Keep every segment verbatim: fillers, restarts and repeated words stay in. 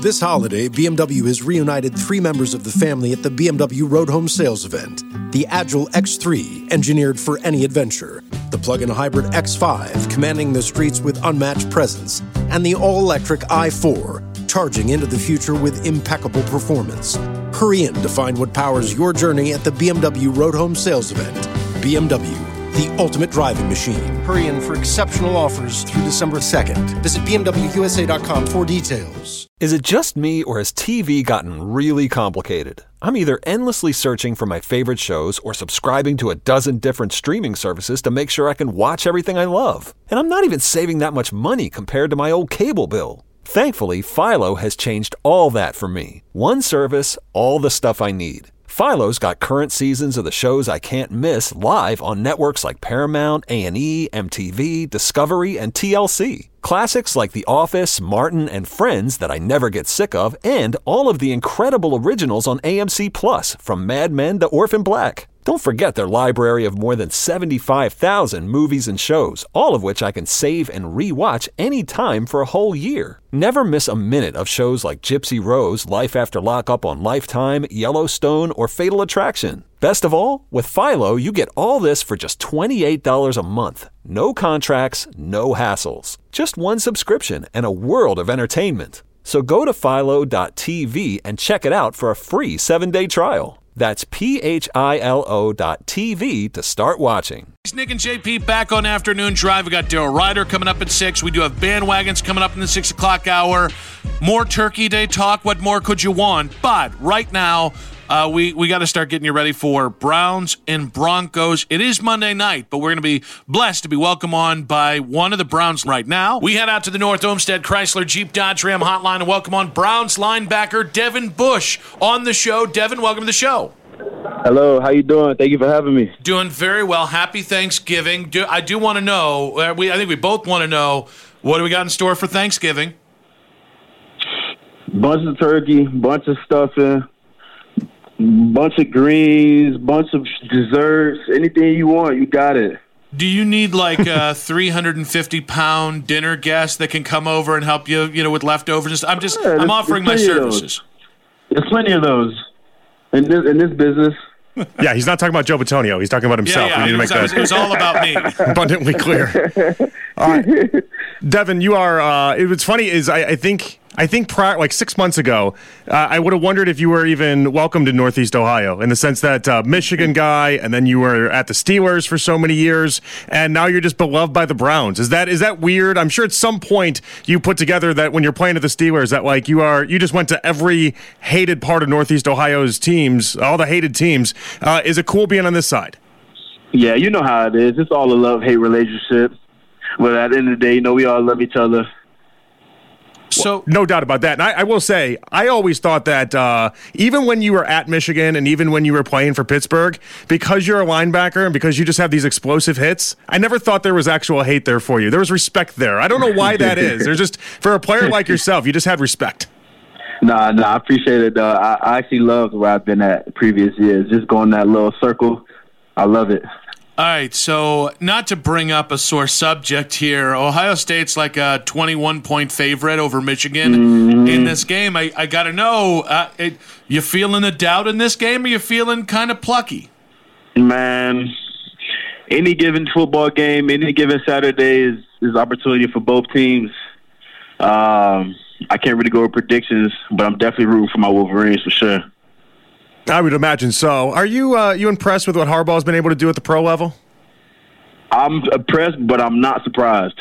This holiday, B M W has reunited three members of the family at the B M W Road Home Sales event. The Agile X three, engineered for any adventure. The plug-in hybrid X five, commanding the streets with unmatched presence. And the all-electric i four, charging into the future with impeccable performance. Hurry in to find what powers your journey at the B M W Road Home Sales event. B M W, the ultimate driving machine. Hurry in for exceptional offers through December second. Visit B M W U S A dot com for details. Is it just me, or has T V gotten really complicated? I'm either endlessly searching for my favorite shows or subscribing to a dozen different streaming services to make sure I can watch everything I love. And I'm not even saving that much money compared to my old cable bill. Thankfully, Philo has changed all that for me. One service, all the stuff I need. Philo's got current seasons of the shows I can't miss live on networks like Paramount, A and E, M T V, Discovery, and T L C. Classics like The Office, Martin, and Friends that I never get sick of, and all of the incredible originals on A M C Plus, from Mad Men to Orphan Black. Don't forget their library of more than seventy-five thousand movies and shows, all of which I can save and re-watch anytime for a whole year. Never miss a minute of shows like Gypsy Rose, Life After Lockup on Lifetime, Yellowstone, or Fatal Attraction. Best of all, with Philo, you get all this for just twenty-eight dollars a month. No contracts, no hassles. Just one subscription and a world of entertainment. So go to philo dot t v and check it out for a free seven-day trial. That's P H I L O dot T V to start watching. Nick and J P back on Afternoon Drive. We got Daryl Ryder coming up at six. We do have bandwagons coming up in the six o'clock hour. More Turkey Day talk. What more could you want? But right now, uh, we, we got to start getting you ready for Browns and Broncos. It is Monday night, but we're going to be blessed to be welcomed on by one of the Browns right now. We head out to the North Olmsted Chrysler Jeep Dodge Ram hotline and welcome on Browns linebacker Devin Bush on the show. Devin, welcome to the show. Hello, how you doing? Thank you for having me. Doing very well. Happy Thanksgiving. Do, I do want to know, uh, we, I think we both want to know, what do we got in store for Thanksgiving? Bunch of turkey, bunch of stuffing, bunch of greens, bunch of desserts, anything you want, you got it. Do you need like a three hundred fifty pound dinner guest that can come over and help you, you know, with leftovers? I'm just, yeah, I'm offering my services. There's plenty of those in this, in this business. Yeah, he's not talking about Joe Batonio. He's talking about himself. Yeah, yeah, we need it, was, to make that it was all about me. abundantly clear. All right. Devin, you are, uh, it was funny is I, I think, I think prior, like six months ago, uh, I would have wondered if you were even welcome to Northeast Ohio, in the sense that uh, Michigan guy, and then you were at the Steelers for so many years, and now you're just beloved by the Browns. Is that is that weird? I'm sure at some point you put together that when you're playing at the Steelers, that like you are you just went to every hated part of Northeast Ohio's teams, all the hated teams. Uh, is it cool being on this side? Yeah, you know how it is. It's all a love-hate relationship. But at the end of the day, you know, we all love each other. So well, no doubt about that. And I, I will say, I always thought that uh, even when you were at Michigan and even when you were playing for Pittsburgh, because you're a linebacker and because you just have these explosive hits, I never thought there was actual hate there for you. There was respect there. I don't know why that is. There's just, for a player like yourself, you just had respect. Nah, nah, I appreciate it. Uh, I, I actually loved where I've been at previous years. Just going that little circle, I love it. All right, so not to bring up a sore subject here, Ohio State's like a twenty-one point favorite over Michigan mm-hmm. in this game. I, I got to know, uh, it, you feeling a doubt in this game, or you feeling kind of plucky? Man, any given football game, any given Saturday is, is opportunity for both teams. Um, I can't really go with predictions, but I'm definitely rooting for my Wolverines for sure. I would imagine so. Are you uh, you impressed with what Harbaugh's been able to do at the pro level? I'm impressed, but I'm not surprised.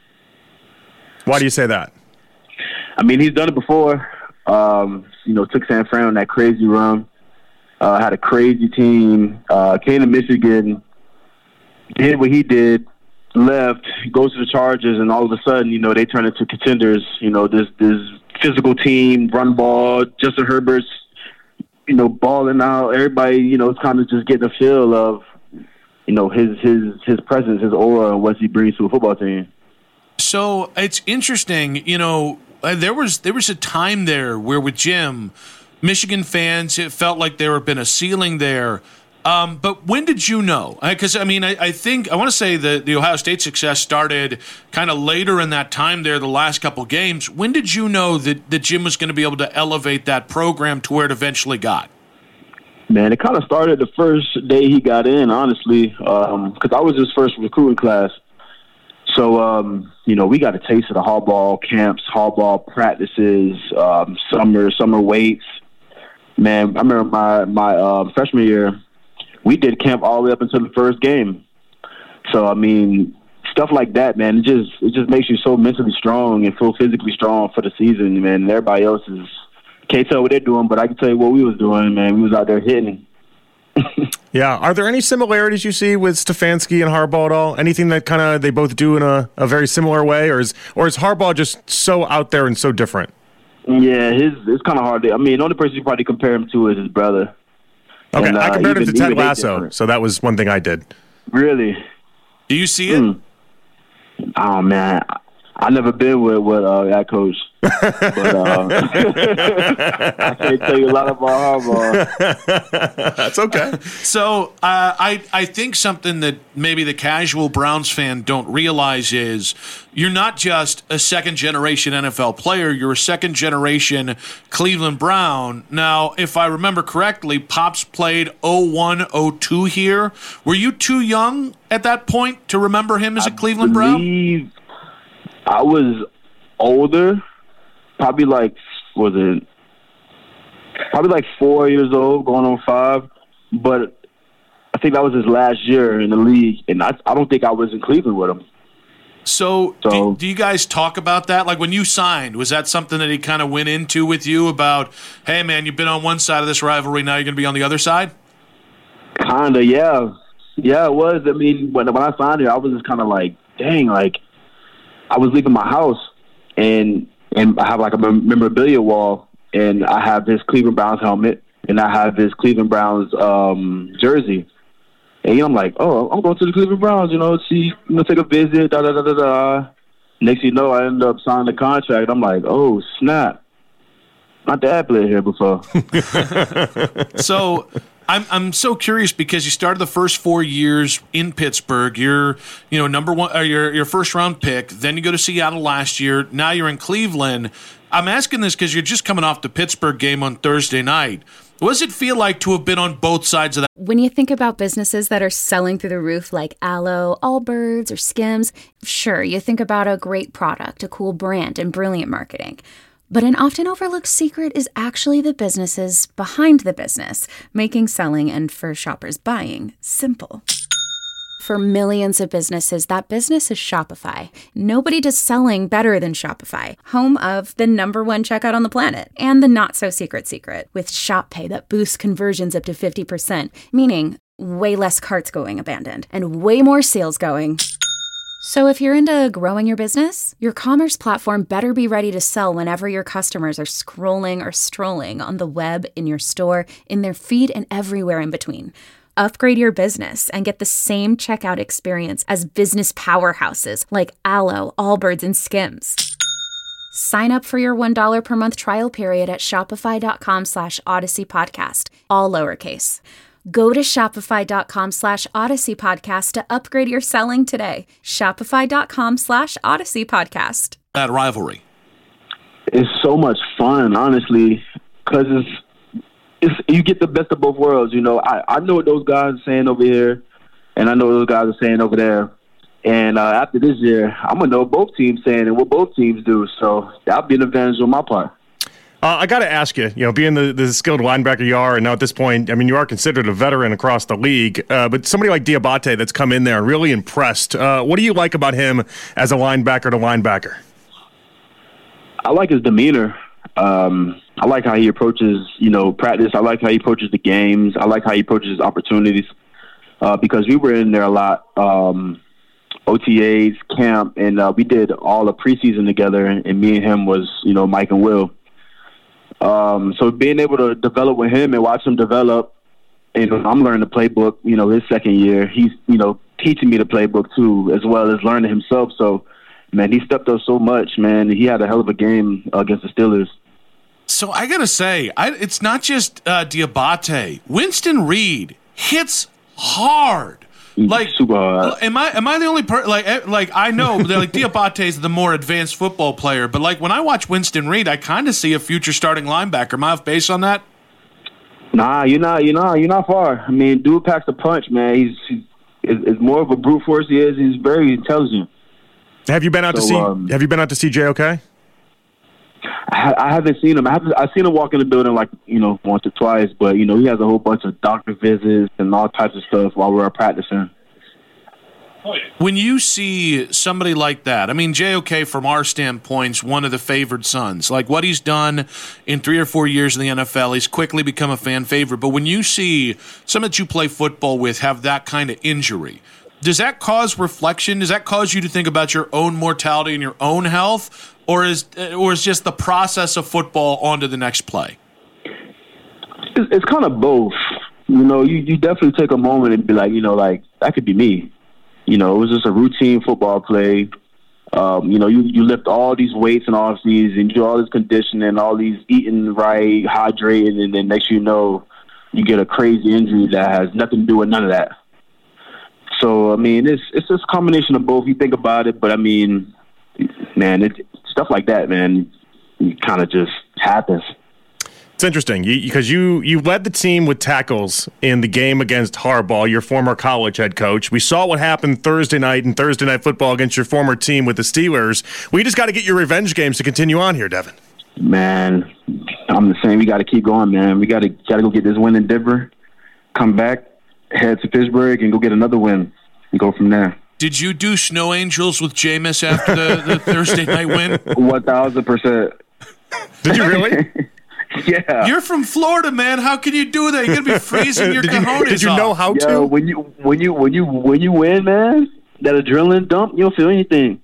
Why do you say that? I mean, he's done it before. Um, you know, took San Fran on that crazy run. Uh, had a crazy team. Uh, came to Michigan, did what he did, left, goes to the Chargers, and all of a sudden, you know, they turn into contenders. You know, this this physical team, run ball, Justin Herbert's, you know, balling out. Everybody, you know, is kind of just getting a feel of, you know, his his his presence, his aura, and what he brings to a football team. So it's interesting, you know, there was there was a time there where with Jim, Michigan fans, it felt like there had been a ceiling there. Um, but when did you know? Because, I mean, I, I think, I want to say that the Ohio State success started kind of later in that time there, the last couple games. When did you know that, that Jim was going to be able to elevate that program to where it eventually got? Man, it kind of started the first day he got in, honestly, because um, I was his first recruiting class. So, um, you know, we got a taste of the hardball camps, hardball practices, um, summer summer weights. Man, I remember my, my uh, freshman year, we did camp all the way up until the first game. So, I mean, stuff like that, man, it just it just makes you so mentally strong and feel physically strong for the season, man. And everybody else is can't tell what they're doing, but I can tell you what we was doing, man. We was out there hitting. Yeah. Are there any similarities you see with Stefanski and Harbaugh at all? Anything that kind of they both do in a, a very similar way, or is or is Harbaugh just so out there and so different? Yeah, his it's kind of hard to. I mean, the only person you probably compare him to is his brother. Okay, and, uh, I compared even, him to Ted Lasso, so that was one thing I did. Really? Do you see it? Mm. Oh man, I, I never been with with uh, that coach, but uh, I can't tell you a lot about Harbaugh. That's okay. So uh, I I think something that maybe the casual Browns fan don't realize is you're not just a second generation N F L player. You're a second generation Cleveland Brown. Now, if I remember correctly, Pops played oh one oh two here. Were you too young at that point to remember him as a I Cleveland Brown? believe I was older, probably like was it probably like four years old, going on five. But I think that was his last year in the league, and I I don't think I was in Cleveland with him. So, So- do, do you guys talk about that? Like when you signed, was that something that he kind of went into with you about, hey, man, you've been on one side of this rivalry, now you're going to be on the other side? Kinda, yeah, yeah, it was. I mean, when when I signed it, I was just kind of like, dang, like I was leaving my house, and and I have like a mem- memorabilia wall, and I have this Cleveland Browns helmet, and I have this Cleveland Browns um, jersey. And you know, I'm like, oh, I'm going to the Cleveland Browns, you know, see, you know, take a visit, da da da da da. Next thing you know, I end up signing the contract. I'm like, oh snap! My dad played here before. So I'm I'm so curious because you started the first four years in Pittsburgh. You're you know number one, or your your first round pick. Then you go to Seattle last year. Now you're in Cleveland. I'm asking this because you're just coming off the Pittsburgh game on Thursday night. What does it feel like to have been on both sides of that? When you think about businesses that are selling through the roof like Aloe, Allbirds, or Skims, sure, you think about a great product, a cool brand, and brilliant marketing. But an often overlooked secret is actually the businesses behind the business, making selling and for shoppers buying simple. For millions of businesses, that business is Shopify. Nobody does selling better than Shopify, home of the number one checkout on the planet and the not-so-secret secret with Shop Pay that boosts conversions up to fifty percent, meaning way less carts going abandoned and way more sales going. So if you're into growing your business, your commerce platform better be ready to sell whenever your customers are scrolling or strolling on the web, in your store, in their feed, and everywhere in between. Upgrade your business and get the same checkout experience as business powerhouses like Aloe, Allbirds, and Skims. Sign up for your one dollar per month trial period at shopify.com slash Odyssey Podcast, all lowercase. Go to shopify.com slash Odyssey Podcast to upgrade your selling today. Shopify.com slash Odyssey Podcast. That rivalry. It's so much fun, honestly, because it's, it's you get the best of both worlds. You know, I, I know what those guys are saying over here, and I know what those guys are saying over there. And uh, after this year, I'm going to know what both teams saying and what both teams do. So that'll be an advantage on my part. Uh, I got to ask you, you know, being the, the skilled linebacker you are, and now at this point, I mean, you are considered a veteran across the league, uh, but somebody like Diabate that's come in there and really impressed. Uh, what do you like about him as a linebacker to linebacker? I like his demeanor. Um, I like how he approaches, you know, practice. I like how he approaches the games. I like how he approaches opportunities uh, because we were in there a lot, um, O T As, camp, and uh, we did all the preseason together, and me and him was, you know, Mike and Will. Um, so being able to develop with him and watch him develop, and I'm learning the playbook, you know, his second year. He's, you know, teaching me the playbook too, as well as learning himself. So, man, he stepped up so much, man. He had a hell of a game against the Steelers. So I got to say, I, it's not just uh, Diabate. Winston Reed hits hard. Like, super hard. Am I am I the only per like like I know that like Diabate is the more advanced football player, but like when I watch Winston Reed, I kind of see a future starting linebacker. Am I off base on that? Nah, you're not. You're not. You're not far. I mean, dude packs a punch, man. He's, he's is more of a brute force he is. He's very intelligent. Have you been out so, to see? Um, have you been out to see J O K? I, I haven't seen him. I haven't, I've seen him walk in the building like you know once or twice, but you know he has a whole bunch of doctor visits and all types of stuff while we're practicing. When you see somebody like that, I mean, J O K, from our standpoint, one of the favored sons. Like what he's done in three or four years in the N F L, he's quickly become a fan favorite. But when you see some that you play football with have that kind of injury, does that cause reflection? Does that cause you to think about your own mortality and your own health? Or is or is just the process of football on to the next play? It's, it's kind of both. You know, you, you definitely take a moment and be like, you know, like, that could be me. You know, it was just a routine football play. Um, you know, you, you lift all these weights in off season, you do all this conditioning, all these eating right, hydrating, and then next you know, you get a crazy injury that has nothing to do with none of that. So, I mean, it's it's just a combination of both. You think about it, but I mean, man, it's stuff like that, man, it kind of just happens. It's interesting because you, you, you led the team with tackles in the game against Harbaugh, your former college head coach. We saw what happened Thursday night in Thursday Night Football against your former team with the Steelers. We just got to get your revenge games to continue on here, Devin. Man, I'm the same. We got to keep going, man. We got to got to go get this win in Denver, come back, head to Pittsburgh, and go get another win and go from there. Did you do snow angels with Jameis after the, the Thursday night win? One thousand percent. Did you really? Yeah. You're from Florida, man. How can you do that? You're gonna be freezing your did cojones you, did you know off. how to? Yo, when you when you when you when you win, man, that adrenaline dump, you don't feel anything.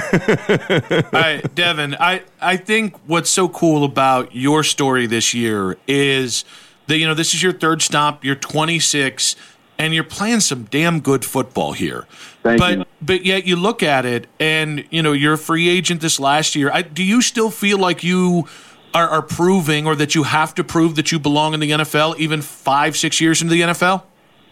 All right, Devin, I, I think what's so cool about your story this year is that, you know, this is your third stop, you're twenty-six, and you're playing some damn good football here. Thank but you. but yet you look at it and, you know, you're a free agent this last year. I, do you still feel like you are, are proving, or that you have to prove that you belong in the N F L even five, six years into the N F L?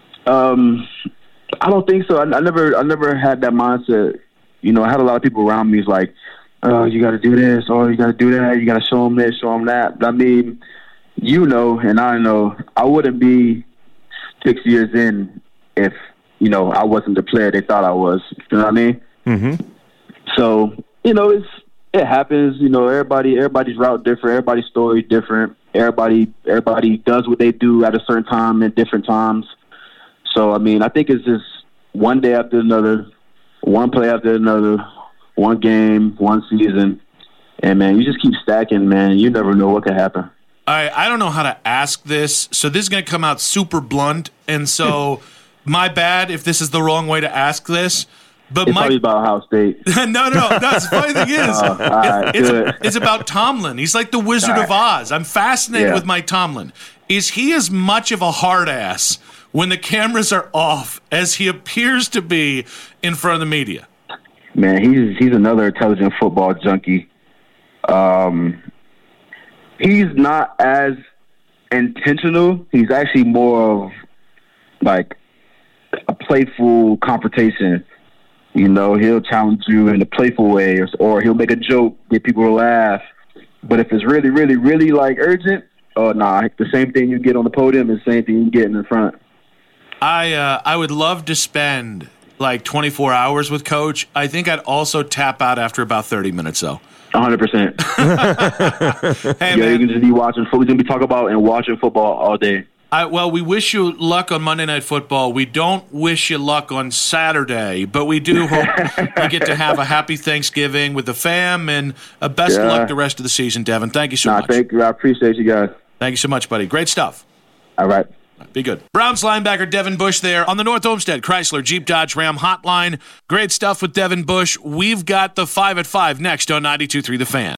Um, I don't think so. I, I never, I never had that mindset. You know, I had a lot of people around me who's like, "Oh, you got to do this, or you got to do that. You got to show them this, show them that." But I mean, you know, and I know, I wouldn't be six years in if you know I wasn't the player they thought I was. You know what I mean? Mm-hmm. So you know, it's. It happens, you know. Everybody, everybody's route different. Everybody's story different. Everybody, everybody does what they do at a certain time at different times. So, I mean, I think it's just one day after another, one play after another, one game, one season, and man, you just keep stacking, man. You never know what could happen. I I don't know how to ask this, so this is going to come out super blunt, and so my bad if this is the wrong way to ask this. But it's my, probably about Ohio State. no, no, no. The funny thing is, Uh, all right, it's, good. it's, it's about Tomlin. He's like the Wizard All of right. Oz. I'm fascinated Yeah. with Mike Tomlin. Is he as much of a hard ass when the cameras are off as he appears to be in front of the media? Man, he's he's another intelligent football junkie. Um, he's not as intentional. He's actually more of like a playful confrontation. You know, he'll challenge you in a playful way, or, or he'll make a joke, get people to laugh. But if it's really, really, really like urgent, oh nah, the same thing you get on the podium is the same thing you get in the front. I uh, I would love to spend like twenty-four hours with Coach. I think I'd also tap out after about thirty minutes, though. one hundred percent. Hey, Yeah, man. you can just be watching football. We're going to be talking about and watching football all day. I, well, we wish you luck on Monday Night Football. We don't wish you luck on Saturday, but we do hope you get to have a happy Thanksgiving with the fam, and uh, best of Yeah. luck the rest of the season, Devin. Thank you so Nah, much. thank you. I appreciate you guys. Thank you so much, buddy. Great stuff. All right. Be good. Browns linebacker Devin Bush there on the North Olmsted Chrysler Jeep Dodge Ram hotline. Great stuff with Devin Bush. We've got the five at five next on ninety-two point three The Fan.